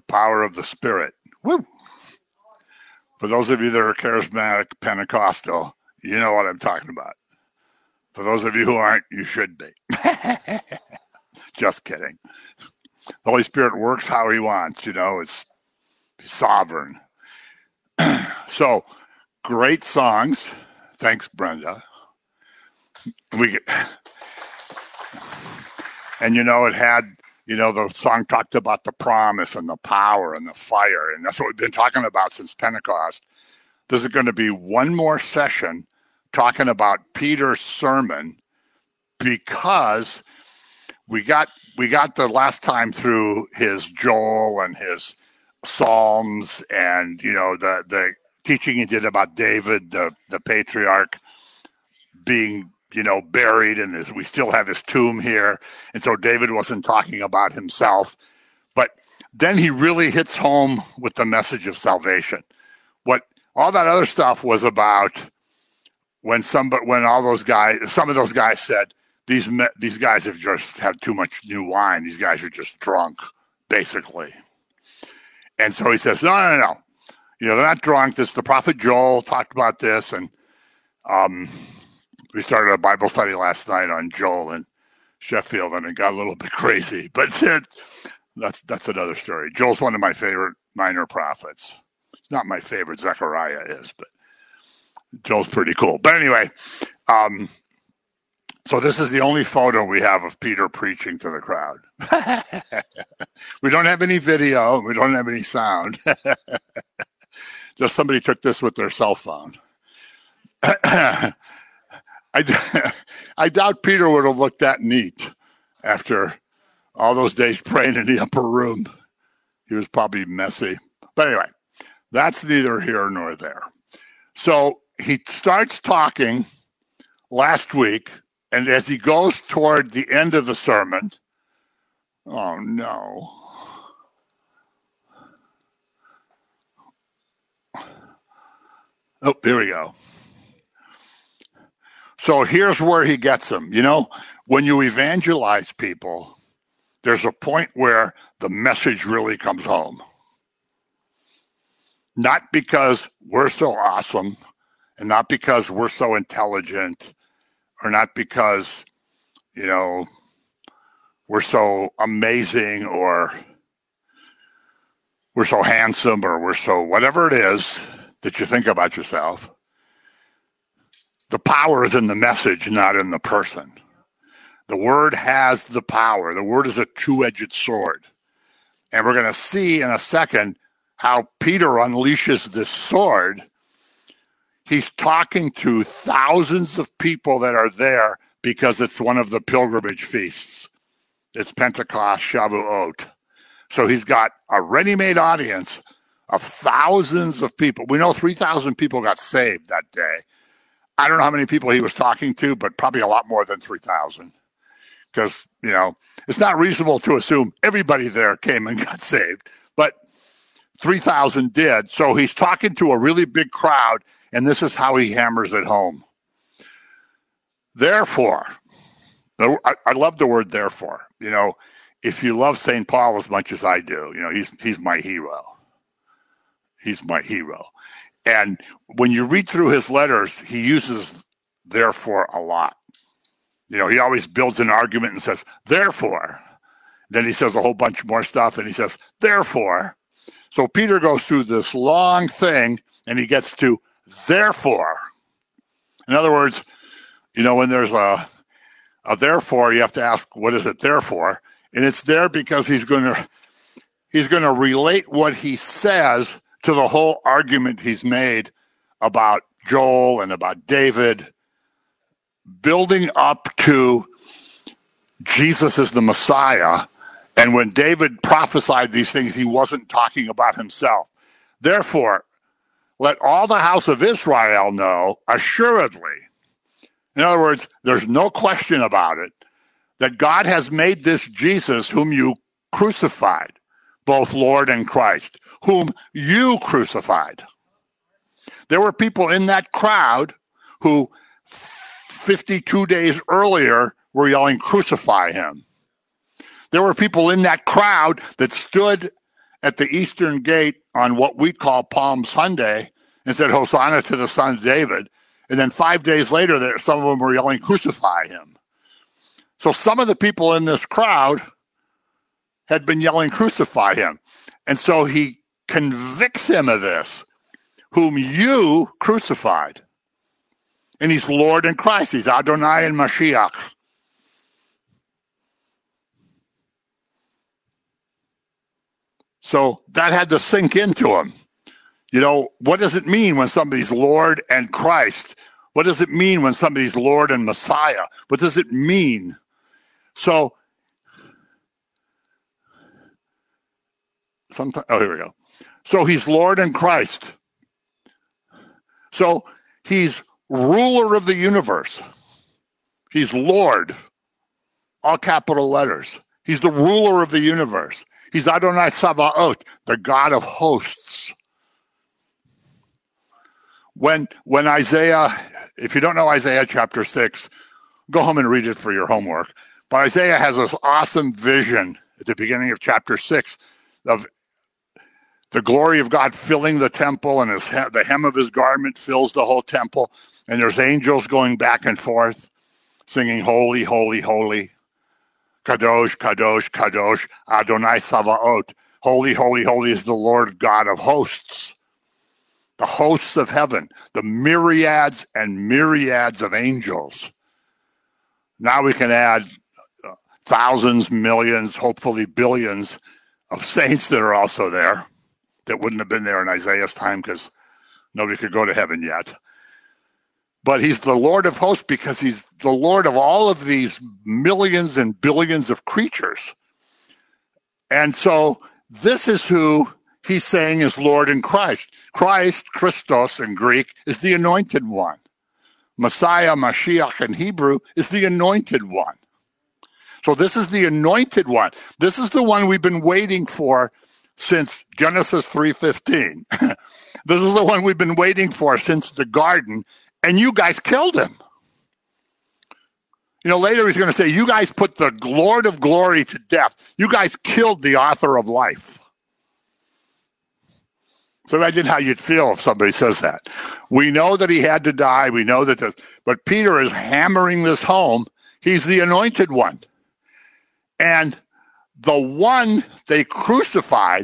power of the Spirit. Woo! For those of you that are charismatic Pentecostal, you know what I'm talking about. For those of you who aren't, you should be. Just kidding. The Holy Spirit works how he wants, it's sovereign. So, great songs. Thanks, Brenda. And it had, the song talked about the promise and the power and the fire, and that's what we've been talking about since Pentecost. There's going to be one more session talking about Peter's sermon, because we got the last time through his Joel and his Psalms, and the teaching he did about David, the patriarch, being buried, and we still have his tomb here. And so David wasn't talking about himself. But then he really hits home with the message of salvation. What all that other stuff was about, when some of those guys said, these guys have just had too much new wine. These guys are just drunk, basically. And so he says, no. They're not drunk. The prophet Joel talked about this, and we started a Bible study last night on Joel in Sheffield, and it got a little bit crazy. But that's another story. Joel's one of my favorite minor prophets. It's not my favorite. Zechariah is, but Joel's pretty cool. But anyway, so this is the only photo we have of Peter preaching to the crowd. We don't have any video. We don't have any sound. Just somebody took this with their cell phone. I doubt Peter would have looked that neat after all those days praying in the upper room. He was probably messy. But anyway, that's neither here nor there. So he starts talking last week, and as he goes toward the end of the sermon, oh no. Oh, here we go. So here's where he gets them. When you evangelize people, there's a point where the message really comes home. Not because we're so awesome, and not because we're so intelligent, or not because, we're so amazing, or we're so handsome, or we're so whatever it is that you think about yourself. The power is in the message, not in the person. The word has the power. The word is a two-edged sword. And we're going to see in a second how Peter unleashes this sword. He's talking to thousands of people that are there because it's one of the pilgrimage feasts. It's Pentecost, Shavuot. So he's got a ready-made audience of thousands of people. We know 3,000 people got saved that day. I don't know how many people he was talking to, but probably a lot more than 3,000. Because, it's not reasonable to assume everybody there came and got saved. But 3,000 did. So he's talking to a really big crowd, and this is how he hammers it home. Therefore, I love the word therefore. If you love St. Paul as much as I do, he's my hero. He's my hero. And when you read through his letters, he uses therefore a lot. He always builds an argument and says, therefore. Then he says a whole bunch more stuff, and he says, therefore. So Peter goes through this long thing, and he gets to therefore. In other words, when there's a therefore, you have to ask, what is it there for? And it's there because he's going to relate what he says to the whole argument he's made about Joel and about David, building up to Jesus is the Messiah. And when David prophesied these things, he wasn't talking about himself. Therefore, let all the house of Israel know assuredly. In other words, there's no question about it, that God has made this Jesus whom you crucified, both Lord and Christ, whom you crucified. There were people in that crowd who 52 days earlier were yelling, crucify him. There were people in that crowd that stood at the Eastern Gate on what we call Palm Sunday and said, Hosanna to the Son of David. And then 5 days later, some of them were yelling, crucify him. So some of the people in this crowd had been yelling, crucify him. And so he convicts him of this, whom you crucified. And he's Lord and Christ. He's Adonai and Mashiach. So that had to sink into him. You know, what does it mean when somebody's Lord and Christ? What does it mean when somebody's Lord and Messiah? What does it mean? So, here we go. So he's Lord and Christ. So he's ruler of the universe. He's Lord, all capital letters. He's the ruler of the universe. He's Adonai Sabaoth, the God of hosts. When Isaiah, if you don't know Isaiah chapter 6, go home and read it for your homework. But Isaiah has this awesome vision at the beginning of chapter 6 of the glory of God filling the temple, and the hem of his garment fills the whole temple. And there's angels going back and forth singing, holy, holy, holy. Kadosh, Kadosh, Kadosh, Adonai Sabaoth. Holy, holy, holy is the Lord God of hosts. The hosts of heaven, the myriads and myriads of angels. Now we can add thousands, millions, hopefully billions of saints that are also there that wouldn't have been there in Isaiah's time because nobody could go to heaven yet. But he's the Lord of hosts because he's the Lord of all of these millions and billions of creatures. And so this is who he's saying is Lord in Christ. Christ, Christos in Greek, is the anointed one. Messiah, Mashiach in Hebrew, is the anointed one. So this is the anointed one. This is the one we've been waiting for since Genesis 3:15. This is the one we've been waiting for since the garden, and you guys killed him. You know, later he's going to say, you guys put the Lord of glory to death. You guys killed the author of life. So imagine how you'd feel if somebody says that. We know that he had to die. We know that but Peter is hammering this home. He's the anointed one. And the one they crucified,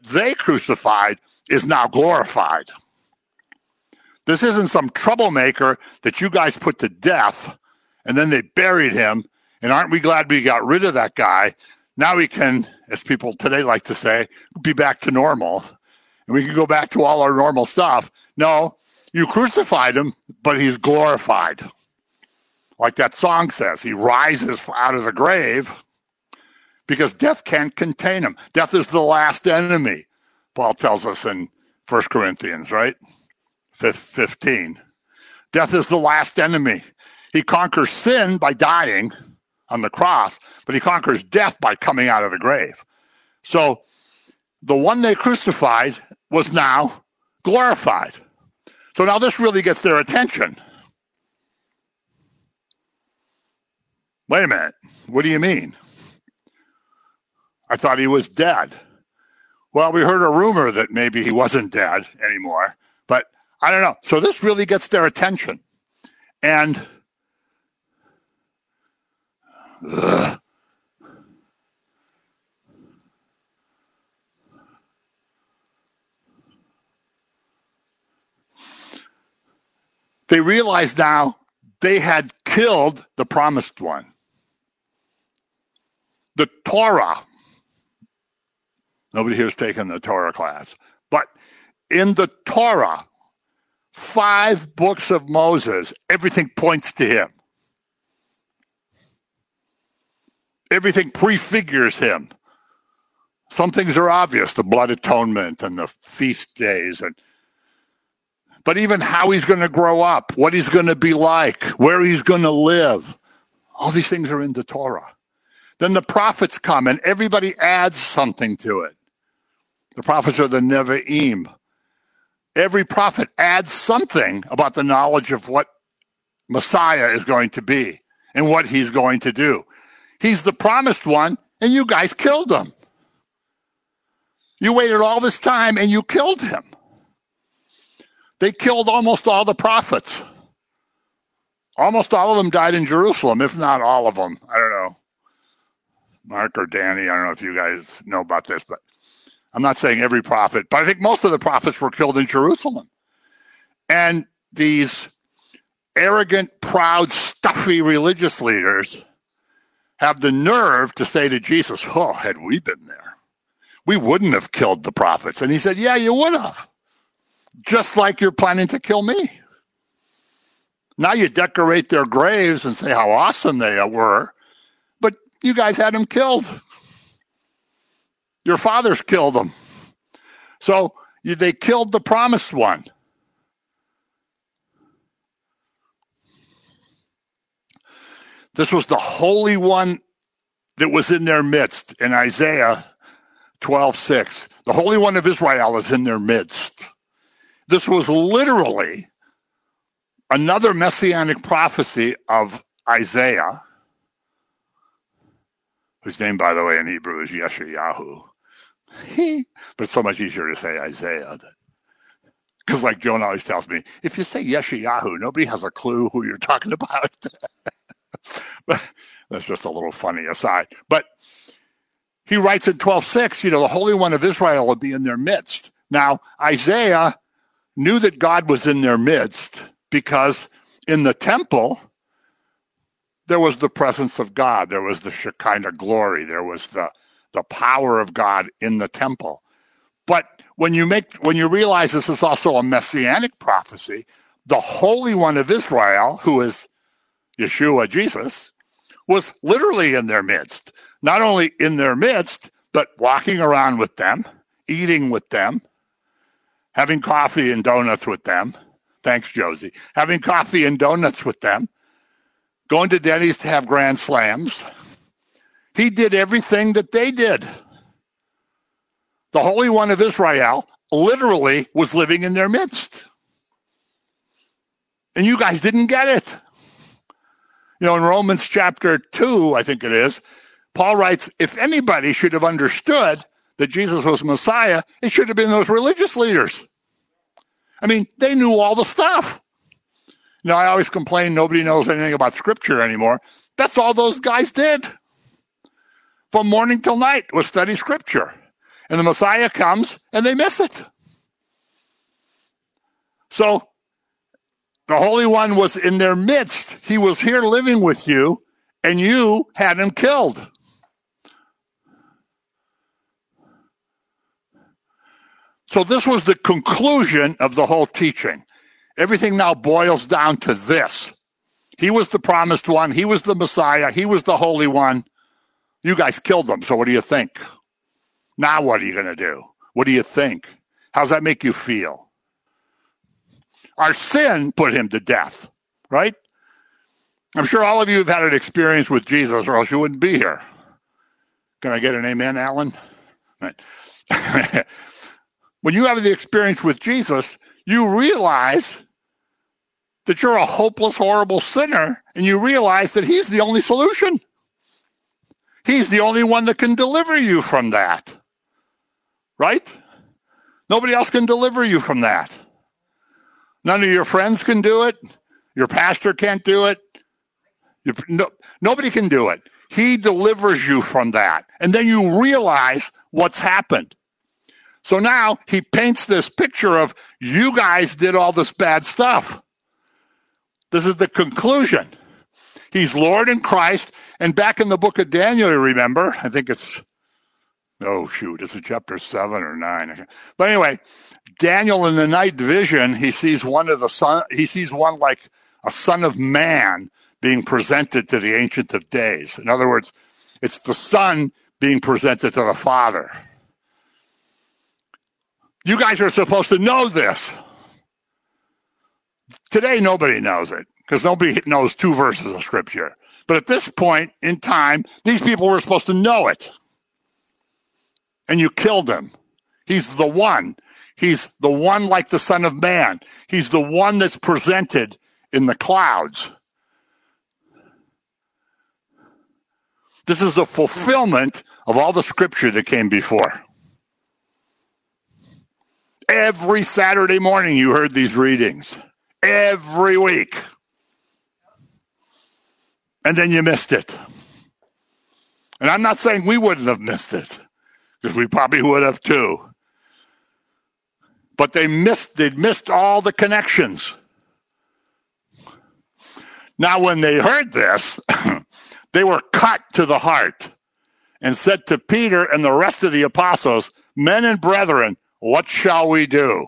is now glorified. This isn't some troublemaker that you guys put to death and then they buried him. And aren't we glad we got rid of that guy? Now we can, as people today like to say, be back to normal. And we can go back to all our normal stuff. No, you crucified him, but he's glorified. Like that song says, he rises out of the grave because death can't contain him. Death is the last enemy, Paul tells us in 1 Corinthians, right? 15. Death is the last enemy. He conquers sin by dying on the cross, but he conquers death by coming out of the grave. So the one they crucified was now glorified. So now this really gets their attention. Wait a minute. What do you mean? I thought he was dead. Well, we heard a rumor that maybe he wasn't dead anymore, but I don't know. So this really gets their attention. And they realized now they had killed the promised one. The Torah. Nobody here's taken the Torah class. But in the Torah, 5 books of Moses, everything points to him. Everything prefigures him. Some things are obvious, the blood atonement and the feast days. But even how he's going to grow up, what he's going to be like, where he's going to live, all these things are in the Torah. Then the prophets come and everybody adds something to it. The prophets are the Nevi'im. Every prophet adds something about the knowledge of what Messiah is going to be and what he's going to do. He's the promised one, and you guys killed him. You waited all this time and you killed him. They killed almost all the prophets. Almost all of them died in Jerusalem, if not all of them. I don't know. Mark or Danny, I don't know if you guys know about this, but I'm not saying every prophet, but I think most of the prophets were killed in Jerusalem. And these arrogant, proud, stuffy religious leaders have the nerve to say to Jesus, oh, had we been there, we wouldn't have killed the prophets. And he said, yeah, you would have. Just like you're planning to kill me. Now you decorate their graves and say how awesome they were, but you guys had them killed. Your fathers killed them. So they killed the promised one. This was the Holy One that was in their midst in Isaiah 12:6. The Holy One of Israel is in their midst. This was literally another messianic prophecy of Isaiah, whose name, by the way, in Hebrew is Yeshayahu. But it's so much easier to say Isaiah. Because like Joan always tells me, if you say Yeshayahu, nobody has a clue who you're talking about. But that's just a little funny aside. But he writes in 12:6, the Holy One of Israel will be in their midst. Now, Isaiah knew that God was in their midst because in the temple, there was the presence of God. There was the Shekinah glory. There was the power of God in the temple. But when you realize this is also a messianic prophecy, the Holy One of Israel, who is Yeshua, Jesus, was literally in their midst. Not only in their midst, but walking around with them, eating with them, having coffee and donuts with them. Thanks, Josie. Having coffee and donuts with them, going to Denny's to have grand slams. He did everything that they did. The Holy One of Israel literally was living in their midst. And you guys didn't get it. In Romans chapter 2, I think it is, Paul writes, if anybody should have understood that Jesus was Messiah, it should have been those religious leaders. I mean, they knew all the stuff. I always complain nobody knows anything about Scripture anymore. That's all those guys did. From morning till night was study Scripture. And the Messiah comes and they miss it. So the Holy One was in their midst. He was here living with you, and you had him killed. So this was the conclusion of the whole teaching. Everything now boils down to this. He was the promised one. He was the Messiah. He was the Holy One. You guys killed him, so what do you think? Now what are you going to do? What do you think? How's that make you feel? Our sin put him to death, right? I'm sure all of you have had an experience with Jesus, or else you wouldn't be here. Can I get an amen, Alan? Right. When you have the experience with Jesus, you realize that you're a hopeless, horrible sinner, and you realize that he's the only solution. He's the only one that can deliver you from that. Right? Nobody else can deliver you from that. None of your friends can do it. Your pastor can't do it. Nobody can do it. He delivers you from that. And then you realize what's happened. So now he paints this picture of you guys did all this bad stuff. This is the conclusion. He's Lord in Christ. And back in the book of Daniel, you remember, I think it's, is it chapter 7 or 9? But anyway, Daniel in the night vision, he sees one like a son of man being presented to the Ancient of Days. In other words, it's the son being presented to the Father. You guys are supposed to know this. Today, nobody knows it because nobody knows 2 verses of Scripture. But at this point in time, these people were supposed to know it. And you killed him. He's the one. He's the one like the Son of Man. He's the one that's presented in the clouds. This is the fulfillment of all the Scripture that came before. Every Saturday morning you heard these readings. Every week. And then you missed it. And I'm not saying we wouldn't have missed it, because we probably would have too. But they'd missed all the connections. Now, when they heard this, they were cut to the heart and said to Peter and the rest of the apostles, "Men and brethren, what shall we do?"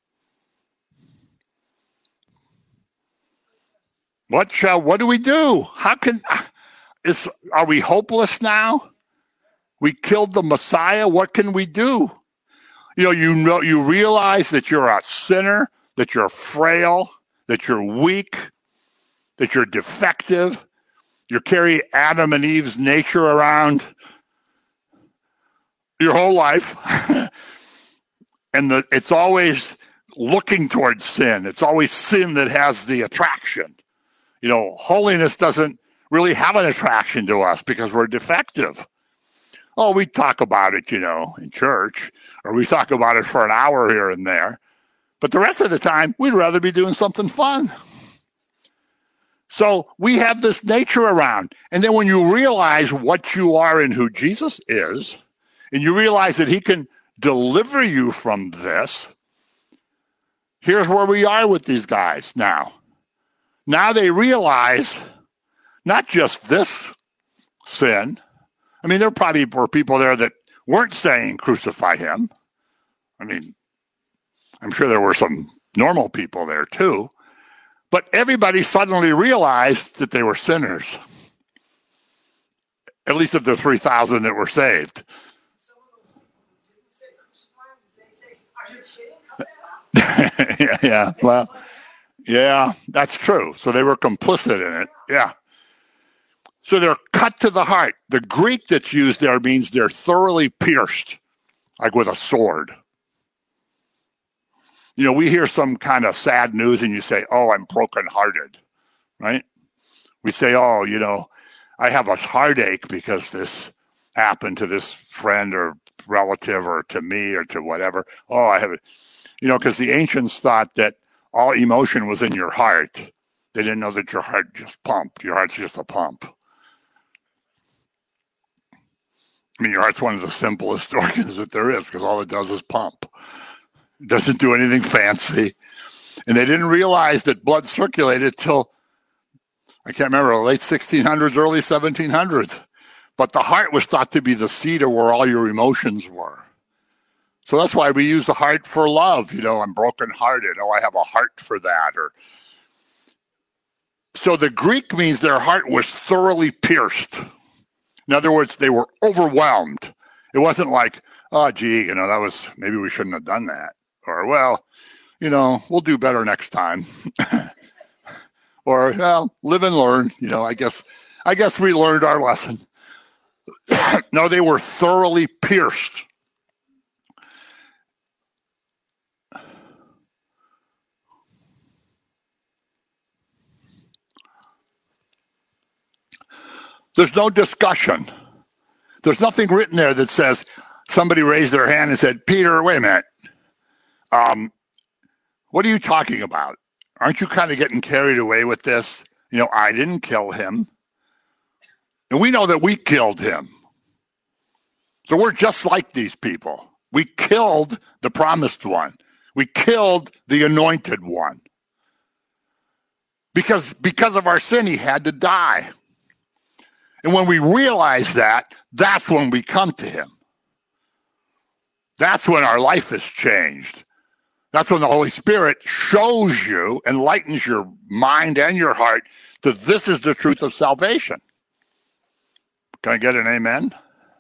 What do we do? Are we hopeless now? We killed the Messiah. What can we do? You realize that you're a sinner, that you're frail, that you're weak, that you're defective. You carry Adam and Eve's nature around your whole life. And it's always looking towards sin. It's always sin that has the attraction. Holiness doesn't really have an attraction to us because we're defective. Oh, we talk about it, in church, or we talk about it for an hour here and there. But the rest of the time, we'd rather be doing something fun. So we have this nature around. And then when you realize what you are and who Jesus is, and you realize that he can deliver you from this, here's where we are with these guys now. Now they realize not just this sin. I mean, there probably were people there that weren't saying crucify him. I mean, I'm sure there were some normal people there too. But everybody suddenly realized that they were sinners. At least of the 3,000 that were saved. Some of those people didn't say crucify him. Did they say, "Are you kidding? Cut that out"? Well, yeah, that's true. So they were complicit in it. Yeah. So they're cut to the heart. The Greek that's used there means they're thoroughly pierced, like with a sword. We hear some kind of sad news and you say, "Oh, I'm brokenhearted," right? We say, "Oh, I have a heartache because this happened to this friend or relative or to me or to whatever." Oh, I have it. Because the ancients thought that all emotion was in your heart. They didn't know that your heart just pumped. Your heart's just a pump. I mean, your heart's one of the simplest organs that there is because all it does is pump. It doesn't do anything fancy. And they didn't realize that blood circulated till, I can't remember, late 1600s, early 1700s. But the heart was thought to be the seat of where all your emotions were. So that's why we use the heart for love. I'm brokenhearted. Oh, I have a heart for that. So the Greek means their heart was thoroughly pierced. In other words, they were overwhelmed. It wasn't like, "Oh, gee, that was, maybe we shouldn't have done that." Or, "Well, we'll do better next time." Or, "Well, live and learn. I guess we learned our lesson." No, they were thoroughly pierced. There's no discussion. There's nothing written there that says somebody raised their hand and said, "Peter, wait a minute. What are you talking about? Aren't you kind of getting carried away with this? I didn't kill him. And we know that we killed him. So we're just like these people. We killed the promised one. We killed the anointed one. Because of our sin, he had to die. And when we realize that, that's when we come to him. That's when our life is changed. That's when the Holy Spirit shows you, enlightens your mind and your heart that this is the truth of salvation. Can I get an amen?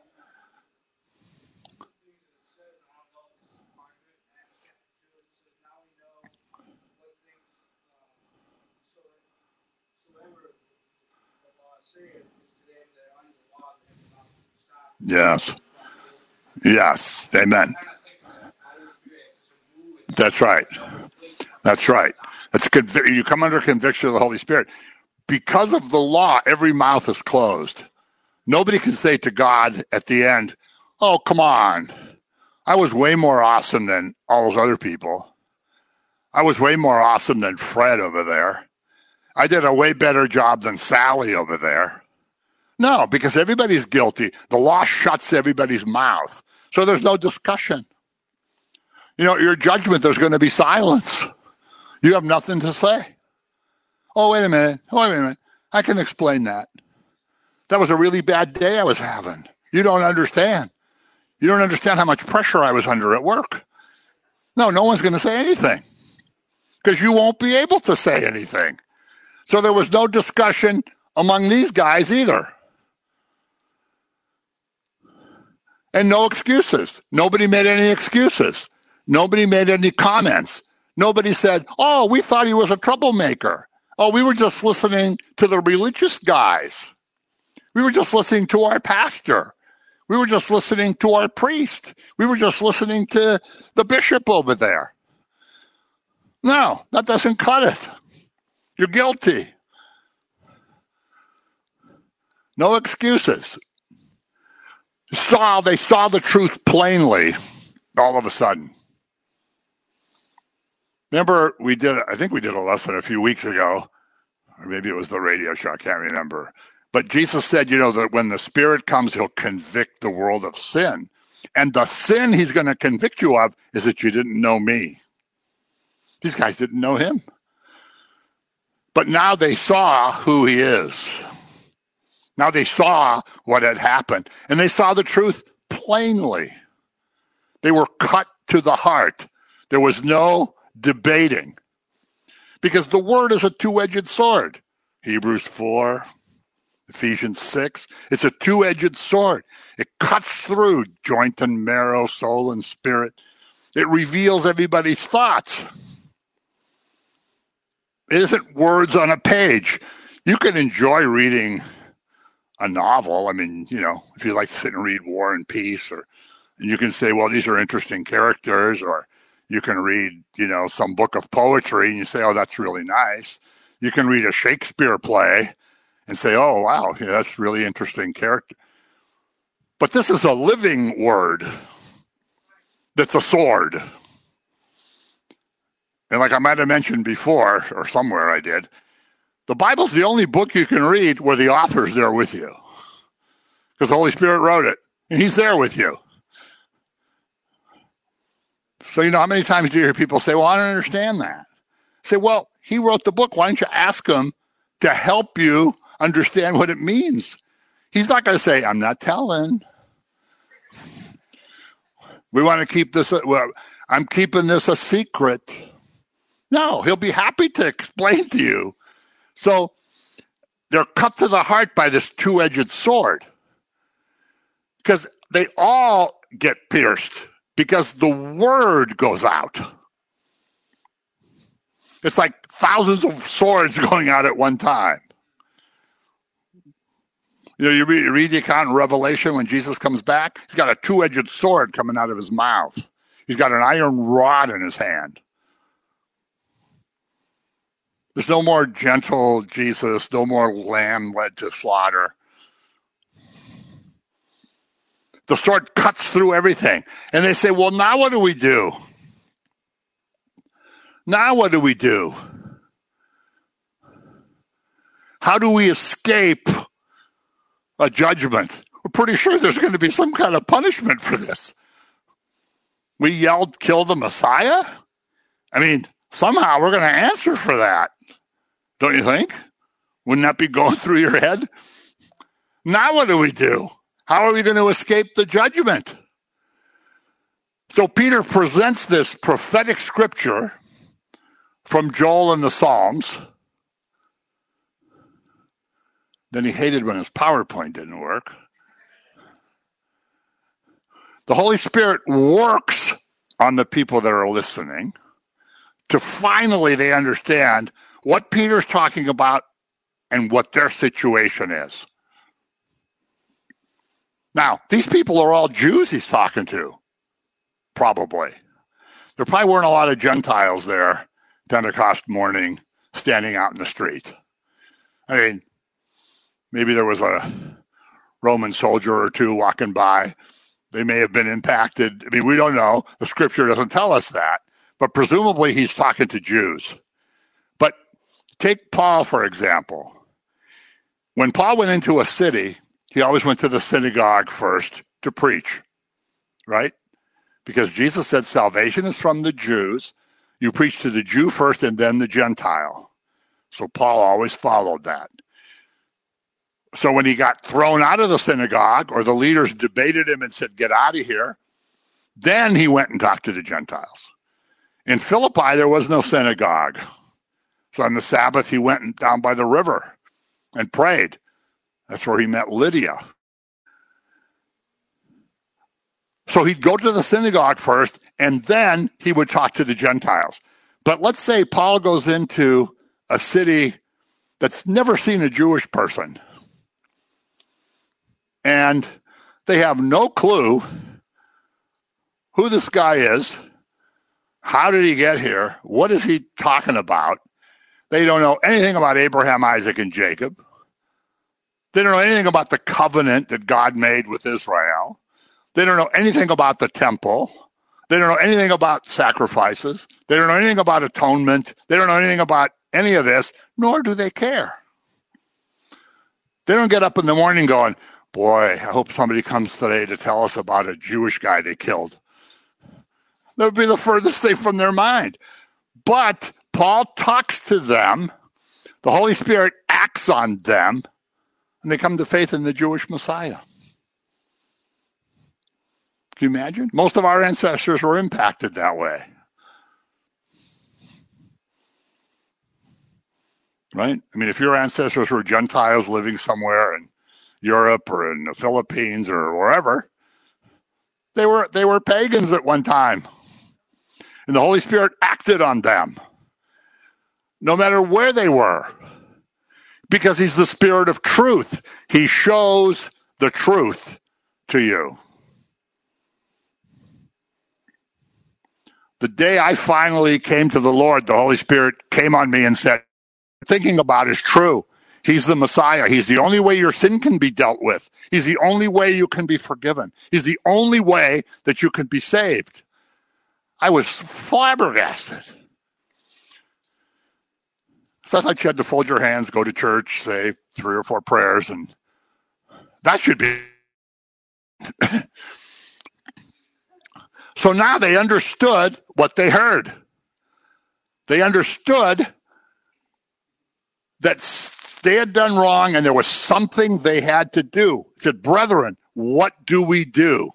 Yes. Yes. Amen. That's right. That's right. You come under conviction of the Holy Spirit. Because of the law, every mouth is closed. Nobody can say to God at the end, "Oh, come on. I was way more awesome than all those other people. I was way more awesome than Fred over there. I did a way better job than Sally over there. No, because everybody's guilty. The law shuts everybody's mouth. So there's no discussion. Your judgment, there's going to be silence. You have nothing to say. Oh, wait a minute. I can explain that. That was a really bad day I was having. You don't understand. You don't understand how much pressure I was under at work. No one's going to say anything because you won't be able to say anything. So there was no discussion among these guys either. And no excuses. Nobody made any excuses. Nobody made any comments. Nobody said, oh, we thought he was a troublemaker. Oh, we were just listening to the religious guys. We were just listening to our pastor. We were just listening to our priest. We were just listening to the bishop over there. No, that doesn't cut it. You're guilty. No excuses. They saw the truth plainly all of a sudden. Remember, I think we did a lesson a few weeks ago, or maybe it was the radio show, I can't remember. But Jesus said, that when the Spirit comes, he'll convict the world of sin. And the sin he's going to convict you of is that you didn't know me. These guys didn't know him. But now they saw who he is. Now they saw what had happened. And they saw the truth plainly. They were cut to the heart. There was no debating. Because the word is a two-edged sword. Hebrews 4, Ephesians 6. It's a two-edged sword. It cuts through joint and marrow, soul and spirit. It reveals everybody's thoughts. It isn't words on a page. You can enjoy reading a novel. I mean, if you like to sit and read War and Peace, and you can say, well, these are interesting characters, or you can read, some book of poetry and you say, oh, that's really nice. You can read a Shakespeare play and say, oh, wow, that's really interesting character. But this is a living word that's a sword. And like I might have mentioned before, or somewhere I did, the Bible's the only book you can read where the author's there with you. Because the Holy Spirit wrote it, and he's there with you. So how many times do you hear people say, well, I don't understand that? Say, well, he wrote the book. Why don't you ask him to help you understand what it means? He's not going to say, I'm not telling. We want to keep this, I'm keeping this a secret. No, he'll be happy to explain to you. So they're cut to the heart by this two-edged sword. Because they all get pierced. Because the word goes out. It's like thousands of swords going out at one time. You read the account in Revelation when Jesus comes back, he's got a two-edged sword coming out of his mouth. He's got an iron rod in his hand. There's no more gentle Jesus, no more lamb led to slaughter. The sword cuts through everything. And they say, well, now what do we do? Now what do we do? How do we escape a judgment? We're pretty sure there's going to be some kind of punishment for this. We yelled, kill the Messiah? I mean, somehow we're going to answer for that. Don't you think? Wouldn't that be going through your head? Now what do we do? How are we going to escape the judgment? So Peter presents this prophetic scripture from Joel and the Psalms. Then he hated when his PowerPoint didn't work. The Holy Spirit works on the people that are listening to finally they understand what Peter's talking about and what their situation is. Now, these people are all Jews he's talking to, probably. There probably weren't a lot of Gentiles there Pentecost morning standing out in the street. I mean, maybe there was a Roman soldier or two walking by, They may have been impacted. I mean, we don't know. The scripture doesn't tell us that. But presumably he's talking to Jews. But take Paul, for example. When Paul went into a city, he always went to the synagogue first to preach, right? Because Jesus said salvation is from the Jews. You preach to the Jew first and then the Gentile. So Paul always followed that. So when he got thrown out of the synagogue, or the leaders debated him and said, get out of here, then he went and talked to the Gentiles. In Philippi, there was no synagogue. So on the Sabbath, he went down by the river and prayed. That's where he met Lydia. So he'd go to the synagogue first, and then he would talk to the Gentiles. But let's say Paul goes into a city that's never seen a Jewish person, and they have no clue who this guy is, how did he get here, what is he talking about. They don't know anything about Abraham, Isaac, and Jacob. They don't know anything about the covenant that God made with Israel. They don't know anything about the temple. They don't know anything about sacrifices. They don't know anything about atonement. They don't know anything about any of this, nor do they care. They don't get up in the morning going, boy, I hope somebody comes today to tell us about a Jewish guy they killed. That would be the furthest thing from their mind. But Paul talks to them. The Holy Spirit acts on them, and they come to faith in the Jewish Messiah. Can you imagine? Most of our ancestors were impacted that way. Right? I mean, if your ancestors were Gentiles living somewhere in Europe or in the Philippines or wherever, they were pagans at one time. And the Holy Spirit acted on them, no matter where they were, because he's the Spirit of truth. He shows the truth to you. The day I finally came to the Lord, the Holy Spirit came on me and said, thinking about is true. He's the Messiah. He's the only way your sin can be dealt with. He's the only way you can be forgiven. He's the only way that you can be saved. I was flabbergasted. So I thought you had to fold your hands, go to church, say 3 or 4 prayers, and that should be. So now they understood what they heard. They understood that they had done wrong and there was something they had to do. He said, brethren, what do we do?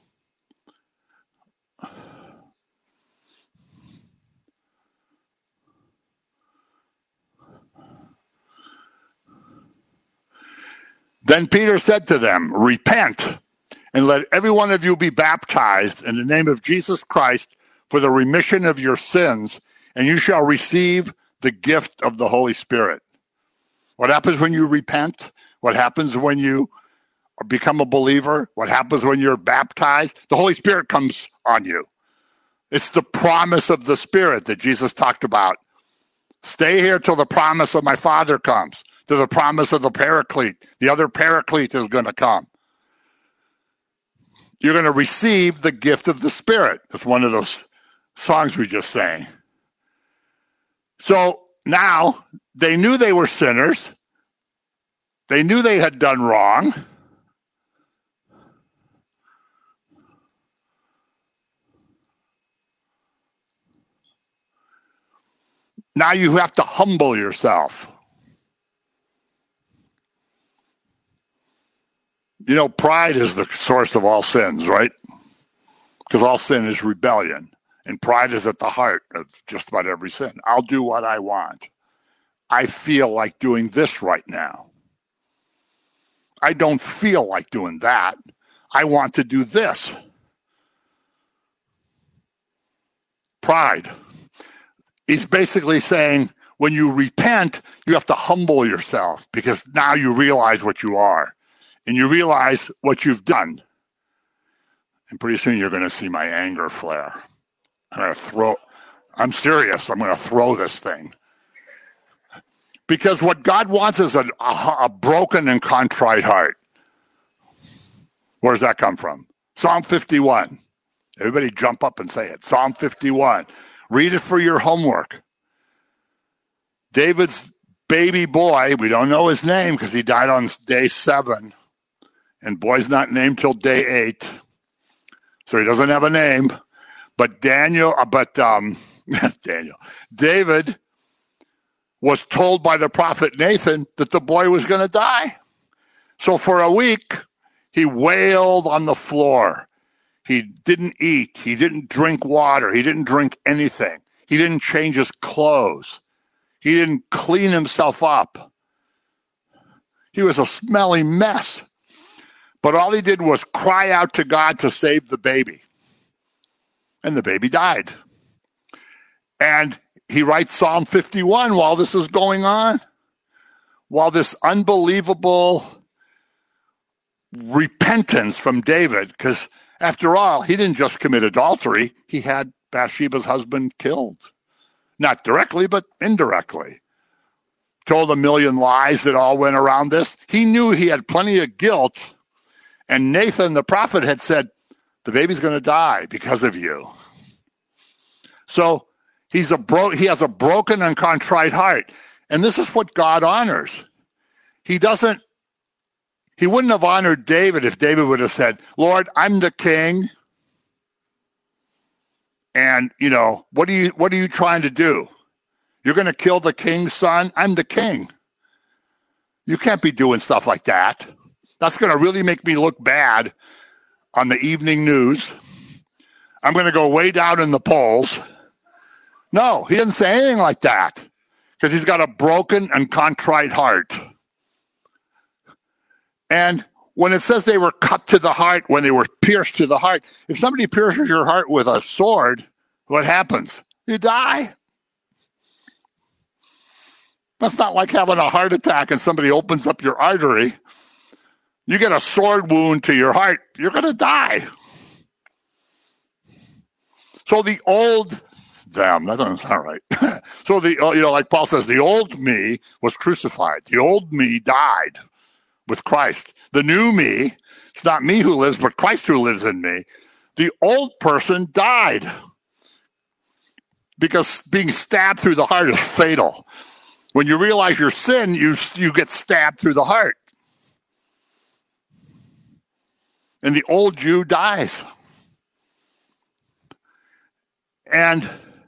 Then Peter said to them, repent, and let every one of you be baptized in the name of Jesus Christ for the remission of your sins, and you shall receive the gift of the Holy Spirit. What happens when you repent? What happens when you become a believer? What happens when you're baptized? The Holy Spirit comes on you. It's the promise of the Spirit that Jesus talked about. Stay here till the promise of my Father comes, to the promise of the Paraclete. The other Paraclete is going to come. You're going to receive the gift of the Spirit. It's one of those songs we just sang. So now they knew they were sinners. They knew they had done wrong. Now you have to humble yourself. You know, pride is the source of all sins, right? Because all sin is rebellion. And pride is at the heart of just about every sin. I'll do what I want. I feel like doing this right now. I don't feel like doing that. I want to do this. Pride. He's basically saying, when you repent, you have to humble yourself because now you realize what you are. And you realize what you've done. And pretty soon you're going to see my anger flare. I'm serious. I'm going to throw this thing. Because what God wants is a broken and contrite heart. Where does that come from? Psalm 51. Everybody jump up and say it. Psalm 51. Read it for your homework. David's baby boy, we don't know his name because he died on day 7. And boy's not named till day 8. So he doesn't have a name. But David was told by the prophet Nathan that the boy was going to die. So for a week, he wailed on the floor. He didn't eat. He didn't drink water. He didn't drink anything. He didn't change his clothes. He didn't clean himself up. He was a smelly mess. But all he did was cry out to God to save the baby. And the baby died. And he writes Psalm 51 while this is going on. While this unbelievable repentance from David, because after all, he didn't just commit adultery. He had Bathsheba's husband killed. Not directly, but indirectly. Told a million lies that all went around this. He knew he had plenty of guilt. And Nathan, the prophet, had said, the baby's going to die because of you. So he has a broken and contrite heart. And this is what God honors. He wouldn't have honored David if David would have said, Lord, I'm the king. And, what are you trying to do? You're going to kill the king's son? I'm the king. You can't be doing stuff like that. That's going to really make me look bad on the evening news. I'm going to go way down in the polls. No, he didn't say anything like that because he's got a broken and contrite heart. And when it says they were cut to the heart, when they were pierced to the heart, if somebody pierces your heart with a sword, what happens? You die. That's not like having a heart attack and somebody opens up your artery. You get a sword wound to your heart, you're going to die. So the old them, that doesn't sound right. So like Paul says, the old me was crucified. The old me died with Christ. The new me, it's not me who lives, but Christ who lives in me. The old person died because being stabbed through the heart is fatal. When you realize your sin, you get stabbed through the heart. And the old you dies. And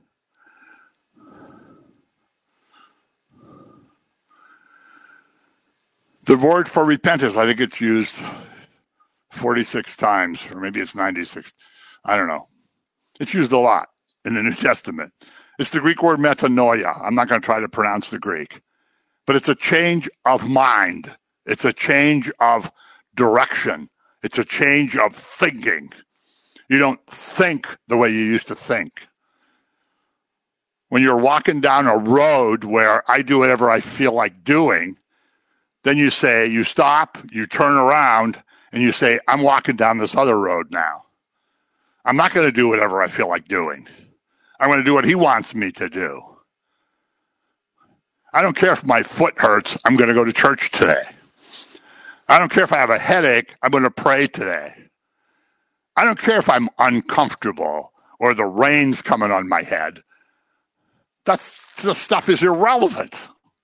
the word for repentance, I think it's used 46 times, or maybe it's 96. I don't know. It's used a lot in the New Testament. It's the Greek word metanoia. I'm not going to try to pronounce the Greek. But it's a change of mind. It's a change of direction. It's a change of thinking. You don't think the way you used to think. When you're walking down a road where I do whatever I feel like doing, then you stop, you turn around, and you say, I'm walking down this other road now. I'm not going to do whatever I feel like doing. I'm going to do what he wants me to do. I don't care if my foot hurts. I'm going to go to church today. I don't care if I have a headache. I'm going to pray today. I don't care if I'm uncomfortable or the rain's coming on my head. The stuff is irrelevant.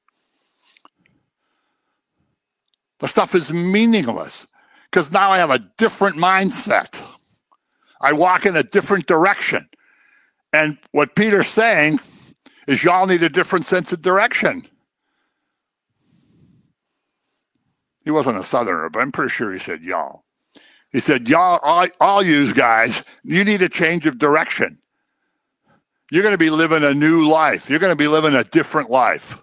The stuff is meaningless because now I have a different mindset. I walk in a different direction. And what Peter's saying is y'all need a different sense of direction. He wasn't a Southerner, but I'm pretty sure he said y'all. He said, y'all, all you guys, you need a change of direction. You're going to be living a new life. You're going to be living a different life.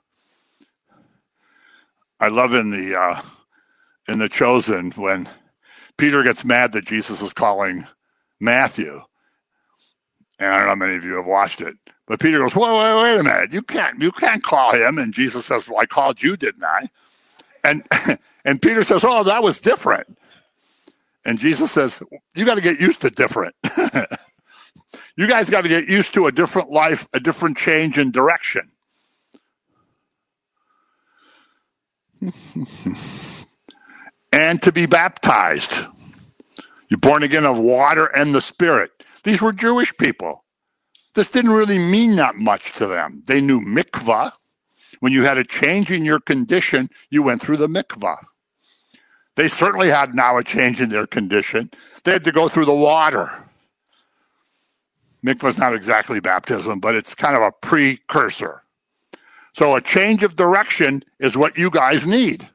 I love in the Chosen when Peter gets mad that Jesus is calling Matthew. And I don't know how many of you have watched it. But Peter goes, wait a minute. You can't call him. And Jesus says, well, I called you, didn't I? And Peter says, oh, that was different. And Jesus says, you got to get used to different. You guys got to get used to a different life, a different change in direction. And to be baptized. You're born again of water and the Spirit. These were Jewish people. This didn't really mean that much to them. They knew mikvah. When you had a change in your condition, you went through the mikvah. They certainly had now a change in their condition. They had to go through the water. Mikvah is not exactly baptism, but it's kind of a precursor. So a change of direction is what you guys need.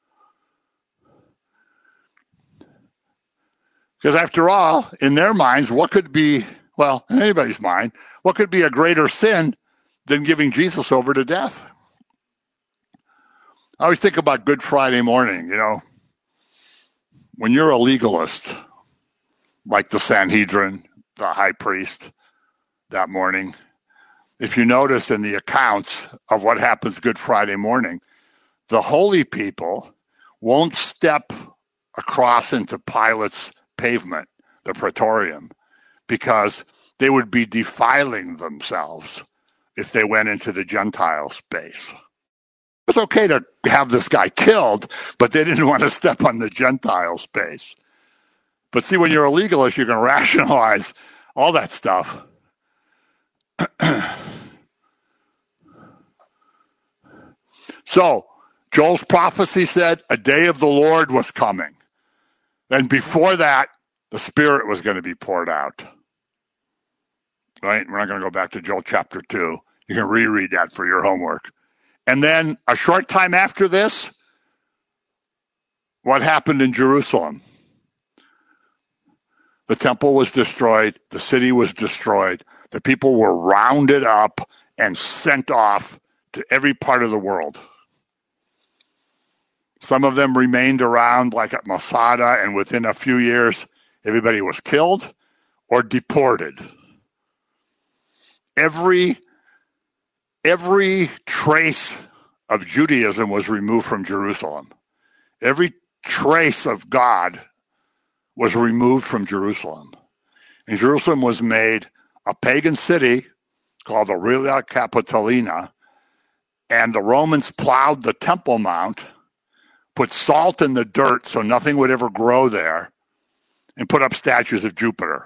Because after all, in their minds, what could be, well, in anybody's mind, what could be a greater sin than giving Jesus over to death? I always think about Good Friday morning, you know, when you're a legalist, like the Sanhedrin, the high priest, that morning, if you notice in the accounts of what happens Good Friday morning, the holy people won't step across into Pilate's pavement, the praetorium, because they would be defiling themselves if they went into the Gentile space. It's okay to have this guy killed, but they didn't want to step on the Gentile space. But see, when you're a legalist, you can rationalize all that stuff. So, Joel's prophecy said a day of the Lord was coming. And before that, the Spirit was going to be poured out. Right? We're not going to go back to Joel chapter 2. You can reread that for your homework. And then a short time after this, what happened in Jerusalem? The temple was destroyed. The city was destroyed. The people were rounded up and sent off to every part of the world. Some of them remained around, like at Masada, and within a few years, everybody was killed or deported. Every trace of Judaism was removed from Jerusalem. Every trace of God was removed from Jerusalem. And Jerusalem was made a pagan city called Aurelia Capitolina, and the Romans plowed the Temple Mount, put salt in the dirt so nothing would ever grow there, and put up statues of Jupiter.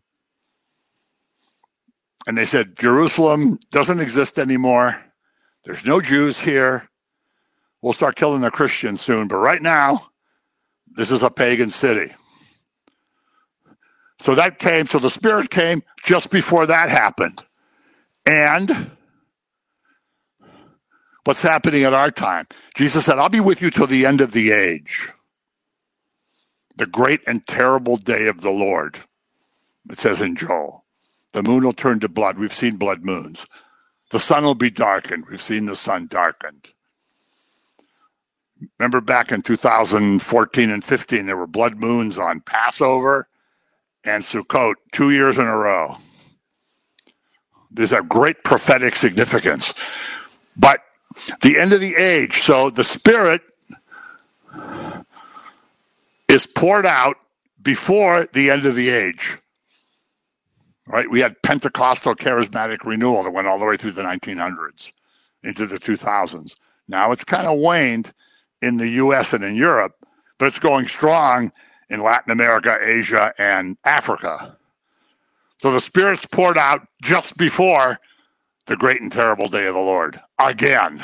And they said, Jerusalem doesn't exist anymore. There's no Jews here. We'll start killing the Christians soon. But right now, this is a pagan city. So the Spirit came just before that happened. And what's happening at our time? Jesus said, I'll be with you till the end of the age. The great and terrible day of the Lord. It says in Joel. The moon will turn to blood. We've seen blood moons. The sun will be darkened. We've seen the sun darkened. Remember back in 2014 and 15, there were blood moons on Passover and Sukkot 2 years in a row. These have great prophetic significance. But the end of the age, so the Spirit is poured out before the end of the age. Right? We had Pentecostal charismatic renewal that went all the way through the 1900s into the 2000s. Now it's kind of waned in the U.S. and in Europe, but it's going strong in Latin America, Asia, and Africa. So the Spirit's poured out just before the great and terrible day of the Lord. Again.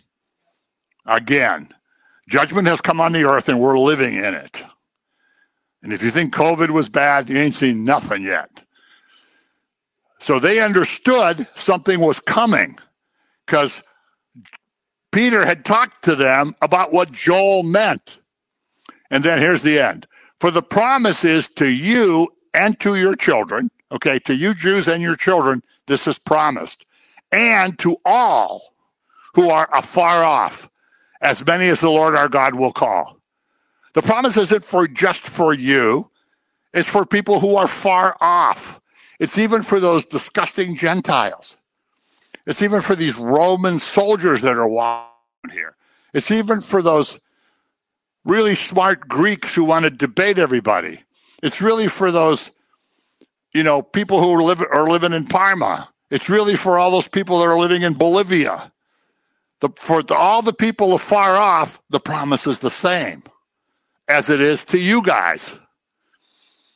Judgment has come on the earth and we're living in it. And if you think COVID was bad, you ain't seen nothing yet. So they understood something was coming because Peter had talked to them about what Joel meant. And then here's the end. For the promise is to you and to your children, okay, to you Jews and your children, this is promised, and to all who are afar off, as many as the Lord our God will call. The promise isn't just for you. It's for people who are far off. It's even for those disgusting Gentiles. It's even for these Roman soldiers that are walking here. It's even for those really smart Greeks who want to debate everybody. It's really for those, people who are living in Parma. It's really for all those people that are living in Bolivia. For all the people afar off, the promise is the same as it is to you guys.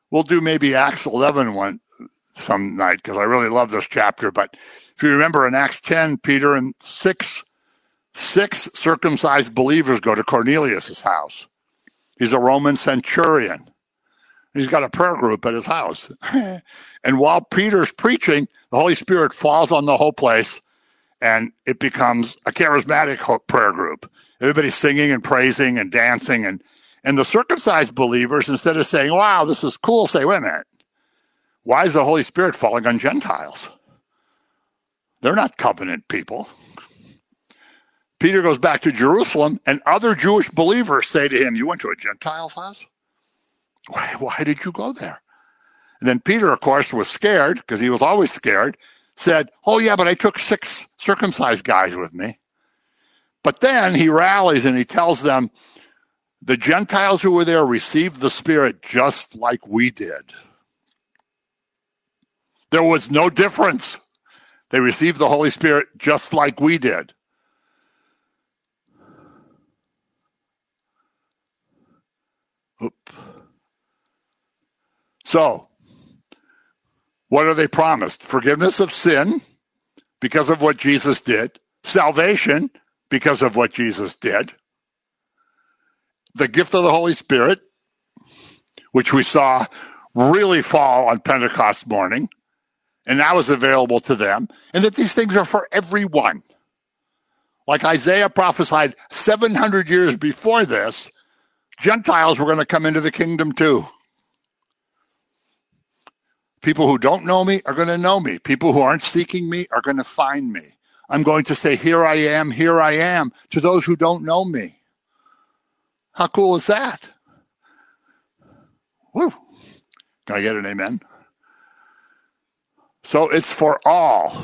We'll do maybe Acts 11 some night because I really love this chapter. But if you remember in Acts 10, Peter and six circumcised believers go to Cornelius' house. He's a Roman centurion. He's got a prayer group at his house. And while Peter's preaching, the Holy Spirit falls on the whole place, and it becomes a charismatic prayer group. Everybody's singing and praising and dancing. And the circumcised believers, instead of saying, wow, this is cool, say, wait a minute. Why is the Holy Spirit falling on Gentiles? They're not covenant people. Peter goes back to Jerusalem, and other Jewish believers say to him, you went to a Gentile's house? Why did you go there? And then Peter, of course, was scared, because he was always scared, said, oh, yeah, but I took 6 circumcised guys with me. But then he rallies and he tells them, the Gentiles who were there received the Spirit just like we did. There was no difference. They received the Holy Spirit just like we did. So, what are they promised? Forgiveness of sin because of what Jesus did. Salvation because of what Jesus did. The gift of the Holy Spirit, which we saw really fall on Pentecost morning, and now is available to them, and that these things are for everyone. Like Isaiah prophesied 700 years before this, Gentiles were going to come into the kingdom too. People who don't know me are going to know me. People who aren't seeking me are going to find me. I'm going to say, here I am, to those who don't know me. How cool is that? Woo. Can I get an amen? So it's for all.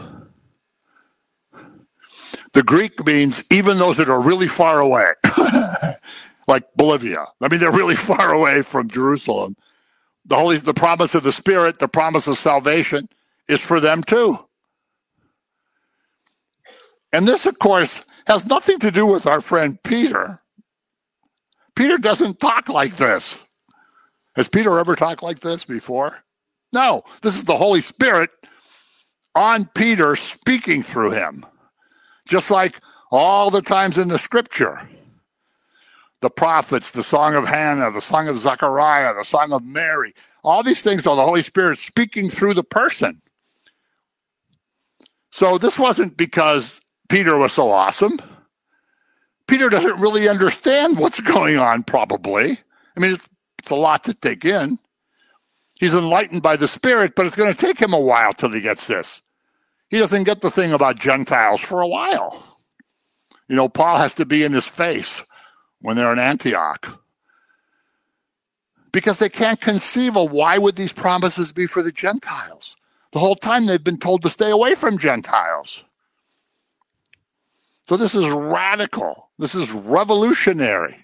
The Greek means even those that are really far away, like Bolivia. I mean, they're really far away from Jerusalem. The promise of the Spirit, the promise of salvation is for them too. And this, of course, has nothing to do with our friend Peter. Peter doesn't talk like this. Has Peter ever talked like this before? No, this is the Holy Spirit on Peter speaking through him. Just like all the times in the scripture. The prophets, the song of Hannah, the song of Zechariah, the song of Mary. All these things are the Holy Spirit speaking through the person. So this wasn't because Peter was so awesome. Peter doesn't really understand what's going on, probably. I mean, it's a lot to take in. He's enlightened by the Spirit, but it's going to take him a while till he gets this. He doesn't get the thing about Gentiles for a while. You know, Paul has to be in his face when they're in Antioch. Because they can't conceive of why would these promises be for the Gentiles. The whole time they've been told to stay away from Gentiles. So this is radical. This is revolutionary.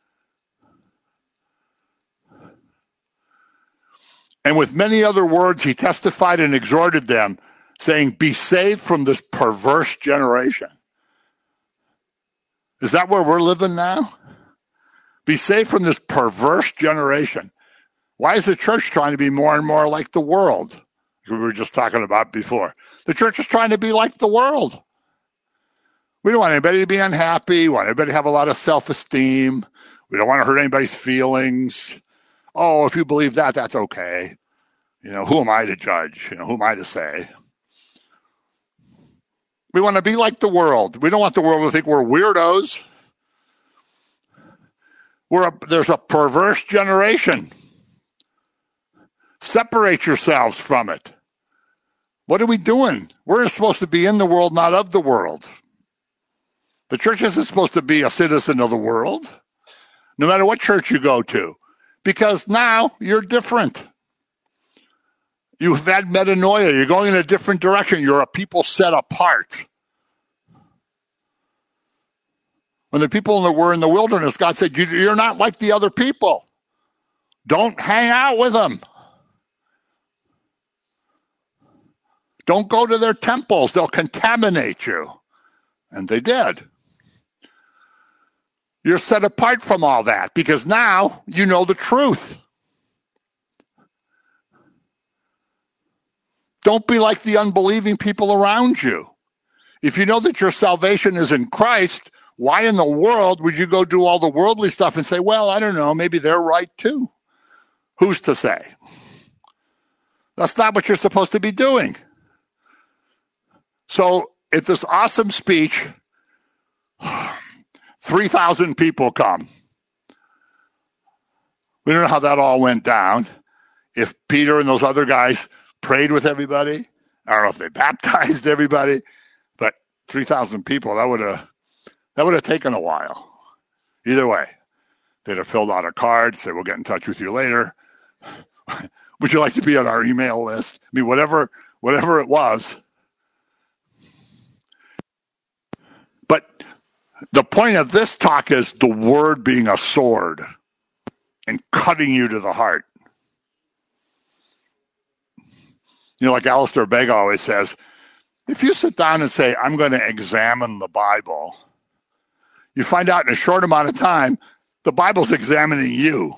And with many other words, he testified and exhorted them, saying, be saved from this perverse generation. Is that where we're living now? Be saved from this perverse generation. Why is the church trying to be more and more like the world? We were just talking about before. The church is trying to be like the world. We don't want anybody to be unhappy. We want everybody to have a lot of self-esteem. We don't want to hurt anybody's feelings. Oh, if you believe that, that's okay. You know, who am I to judge? You know, who am I to say? We want to be like the world. We don't want the world to think we're weirdos. There's a perverse generation. Separate yourselves from it. What are we doing? We're supposed to be in the world, not of the world. The church isn't supposed to be a citizen of the world, no matter what church you go to, because now you're different. You've had metanoia. You're going in a different direction. You're a people set apart. When the people were in the wilderness, God said, you're not like the other people. Don't hang out with them. Don't go to their temples. They'll contaminate you. And they did. You're set apart from all that because now you know the truth. Don't be like the unbelieving people around you. If you know that your salvation is in Christ, why in the world would you go do all the worldly stuff and say, well, I don't know, maybe they're right too? Who's to say? That's not what you're supposed to be doing. So at this awesome speech, 3,000 people come. We don't know how that all went down. If Peter and those other guys prayed with everybody, I don't know if they baptized everybody, but 3,000 people, that would have taken a while. Either way, they'd have filled out a card, say, we'll get in touch with you later. Would you like to be on our email list? I mean, whatever it was. But the point of this talk is the word being a sword and cutting you to the heart. You know, like Alistair Begg always says, if you sit down and say, I'm going to examine the Bible, you find out in a short amount of time, the Bible's examining you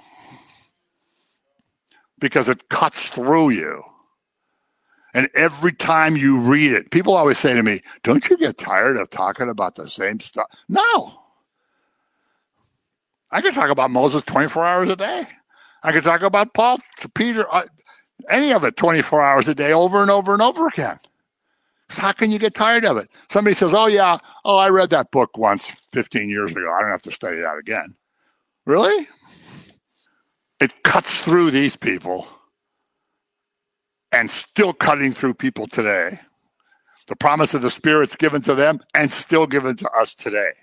because it cuts through you. And every time you read it, people always say to me, don't you get tired of talking about the same stuff? No. I could talk about Moses 24 hours a day. I could talk about Paul, Peter, any of it 24 hours a day over and over and over again. So how can you get tired of it? Somebody says, I read that book once 15 years ago. I don't have to study that again. Really? It cuts through these people and still cutting through people today. The promise of the Spirit's given to them and still given to us today.